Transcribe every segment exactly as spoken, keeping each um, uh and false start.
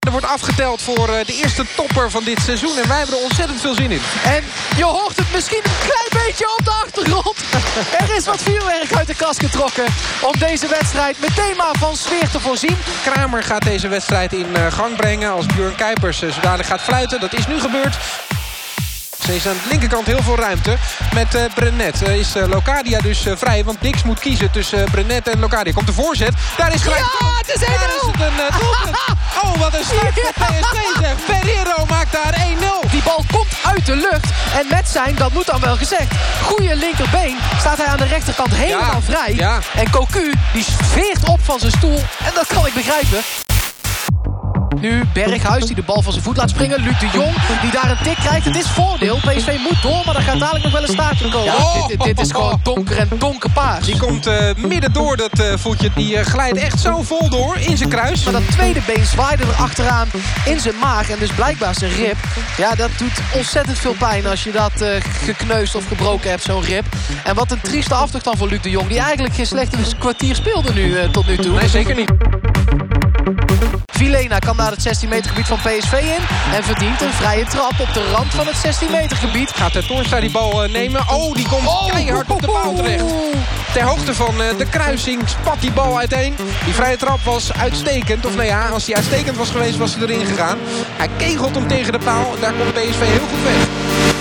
Er wordt afgeteld voor de eerste topper van dit seizoen. En wij hebben er ontzettend veel zin in. En je hoort het misschien een klein beetje op de achtergrond. Er is wat vuurwerk uit de kast getrokken om deze wedstrijd meteen maar van sfeer te voorzien. Kramer gaat deze wedstrijd in gang brengen als Björn Kuipers zo dadelijk gaat fluiten. Dat is nu gebeurd. Er is aan de linkerkant heel veel ruimte met uh, Brenet. Uh, is uh, Locadia dus uh, vrij, want Dix moet kiezen tussen uh, Brenet en Locadia. Komt de voorzet. Daar is gelijk. Ja, het is één nul. Daar is het een uh, doelpunt. Oh, wat een start voor P S V zeg. Ferrero maakt daar één nul. Die bal komt uit de lucht. En met zijn, dat moet dan wel gezegd, goede linkerbeen staat hij aan de rechterkant helemaal ja, vrij. Ja. En Cocu, die veert op van zijn stoel. En dat kan ik begrijpen. Nu Berghuis die de bal van zijn voet laat springen. Luc de Jong die daar een tik krijgt. Het is voordeel. P S V moet door, maar er gaat dadelijk nog wel een staartje komen. Ja, dit, dit, dit is gewoon donker en donkerpaars. Die komt uh, midden door dat uh, voetje. Die uh, glijdt echt zo vol door in zijn kruis. Maar dat tweede been zwaaide er achteraan in zijn maag. En dus blijkbaar zijn rib. Ja, dat doet ontzettend veel pijn als je dat uh, gekneusd of gebroken hebt, zo'n rib. En wat een trieste aftocht dan voor Luc de Jong. Die eigenlijk geen slechte kwartier speelde nu uh, tot nu toe. Nee, zeker niet. Vilena kan naar het zestien meter gebied van P S V in. En verdient een vrije trap op de rand van het zestien meter gebied. Gaat de Toornstra die bal uh, nemen. Oh, die komt oh, keihard op de paal terecht. Ter hoogte van uh, de kruising spat die bal uiteen. Die vrije trap was uitstekend. Of nou ja, als die uitstekend was geweest, was hij erin gegaan. Hij kegelt hem tegen de paal. Daar komt P S V heel goed weg.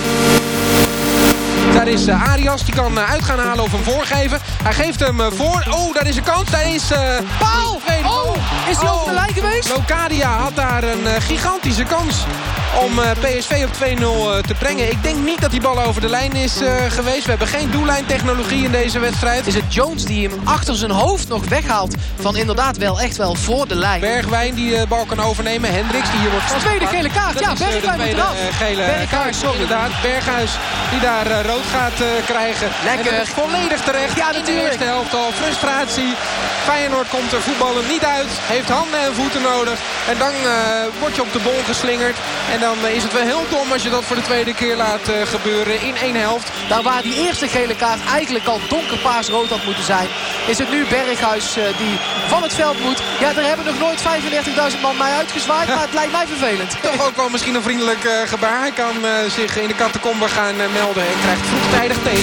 Daar is uh, Arias, die kan uh, uit gaan halen of hem voorgeven. Hij geeft hem uh, voor. Oh, daar is een kans. Daar is... Uh, paal! Oh, is hij oh. over de lijn geweest? Locadia had daar een uh, gigantische kans om uh, P S V op twee nul uh, te brengen. Ik denk niet dat die bal over de lijn is uh, geweest. We hebben geen doellijntechnologie in deze wedstrijd. Is het Jones die hem achter zijn hoofd nog weghaalt van inderdaad wel echt wel voor de lijn. Bergwijn die de uh, bal kan overnemen. Hendricks die hier wordt vastgepakt. Tweede gele kaart. Dat ja, is, Bergwijn uh, de tweede uh, gele Berghuis, kaart. Inderdaad, Berghuis die daar uh, rood gaat uh, krijgen. Lekker. En volledig terecht. Ja, in de eerste helft al. Frustratie. Feyenoord komt er voetballen niet uit. Heeft handen en voeten nodig. En dan uh, word je op de bol geslingerd. En dan uh, is het wel heel dom als je dat voor de tweede keer laat uh, gebeuren in één helft. Nou, waar die eerste gele kaart eigenlijk al donkerpaars rood had moeten zijn, is het nu Berghuis uh, die van het veld moet. Ja, daar hebben nog nooit vijfendertigduizend man mij uitgezwaaid, maar het lijkt mij vervelend. Toch ook wel misschien een vriendelijk uh, gebaar. Hij kan uh, zich in de catacombe gaan uh, melden en krijgt vroegtijdig thee.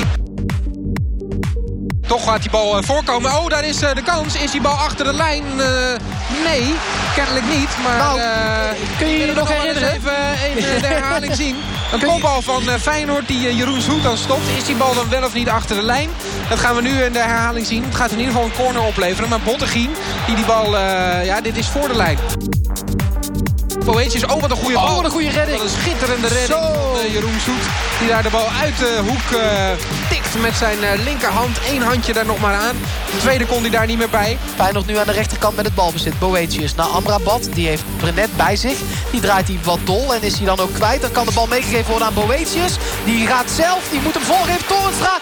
Toch gaat die bal uh, voorkomen. Oh, daar is uh, de kans. Is die bal achter de lijn? Uh, nee, kennelijk niet. Maar nou, uh, kun je je nog herinneren? Even uh, de herhaling zien. Een kopbal van uh, Feyenoord die uh, Jeroen Zoet dan stopt. Is die bal dan wel of niet achter de lijn? Dat gaan we nu in de herhaling zien. Het gaat in ieder geval een corner opleveren. Maar Bottegien, die die bal... Uh, ja, dit is voor de lijn. Boetius, oh wat een goede bal. Oh, wat een goede redding. Wat een schitterende redding Zo. van uh, Jeroen Zoet. Die daar de bal uit de hoek uh, tikt met zijn uh, linkerhand. Eén handje daar nog maar aan. De tweede kon hij daar niet meer bij. Feyenoord nu aan de rechterkant met het balbezit. Boetius naar Amrabat. Die heeft Brenet bij zich. Die draait hij wat dol. En is hij dan ook kwijt. Dan kan de bal meegegeven worden aan Boetius. Die gaat zelf. Die moet hem voorgeven. Toornstra.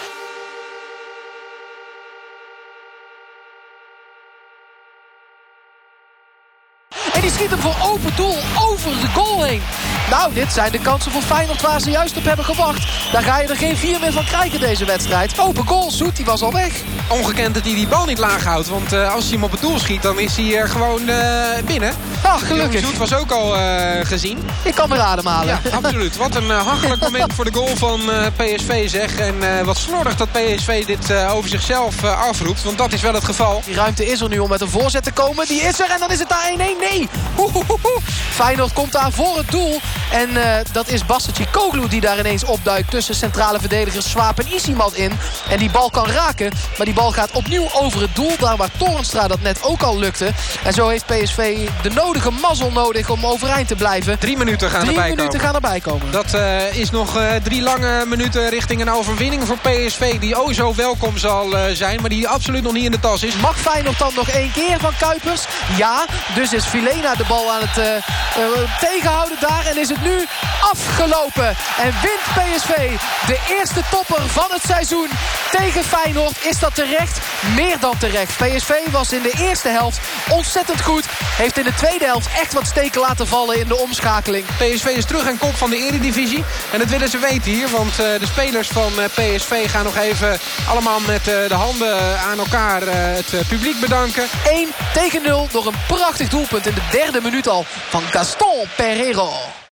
En die schiet hem voor open doel over de goal heen. Nou, dit zijn de kansen voor Feyenoord waar ze juist op hebben gewacht. Daar ga je er geen vier meer van krijgen deze wedstrijd. Open goal, Zoet, die was al weg. Ongekend dat hij die bal niet laag houdt. Want uh, als hij hem op het doel schiet, dan is hij uh, gewoon uh, binnen. Ach, gelukkig. Zoet was ook al uh, gezien. Ik kan weer ademhalen. Ja, absoluut. Wat een uh, hachelijk moment voor de goal van uh, P S V, zeg. En uh, wat slordig dat P S V dit uh, over zichzelf uh, afroept. Want dat is wel het geval. Die ruimte is er nu om met een voorzet te komen. Die is er en dan is het daar één één. Nee. Hoehoehoe. Feyenoord komt daar voor het doel. En uh, dat is Basacikoglu die daar ineens opduikt tussen centrale verdedigers Swaap en Isimat in. En die bal kan raken. Maar die bal gaat opnieuw over het doel. Daar waar Toornstra dat net ook al lukte. En zo heeft P S V de nodige mazzel nodig om overeind te blijven. Drie minuten gaan drie erbij minuten komen. gaan erbij komen. Dat uh, is nog uh, drie lange minuten richting een overwinning voor P S V. Die oh zo welkom zal uh, zijn. Maar die absoluut nog niet in de tas is. Mag Feyenoord dan nog één keer van Kuipers? Ja. Dus is Vilena de bal aan het uh, uh, tegenhouden daar. En is het nu afgelopen. En wint P S V de eerste topper van het seizoen tegen Feyenoord. Is dat terecht? Meer dan terecht. P S V was in de eerste helft ontzettend goed. Heeft in de tweede helft echt wat steken laten vallen in de omschakeling. P S V is terug aan kop van de Eredivisie. En dat willen ze weten hier. Want uh, de spelers van uh, P S V gaan nog even allemaal met uh, de handen aan elkaar uh, het uh, publiek bedanken. één tegen nul door een prachtig doelpunt in de derde minuut al van Gaston Pereiro.